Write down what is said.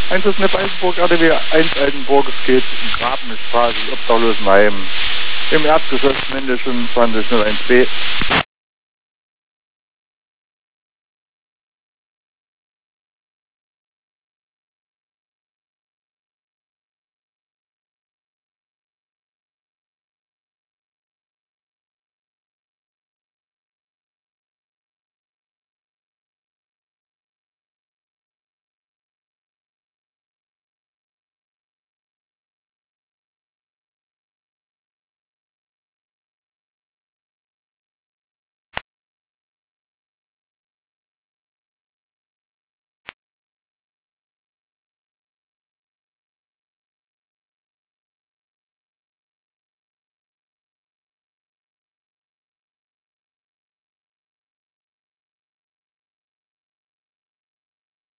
1 ist eine Weißenburg, RDW 1 Altenburg, es geht Grabenstraße, Obdachlosenheim. Im Erdgeschoss, Mende 25 012.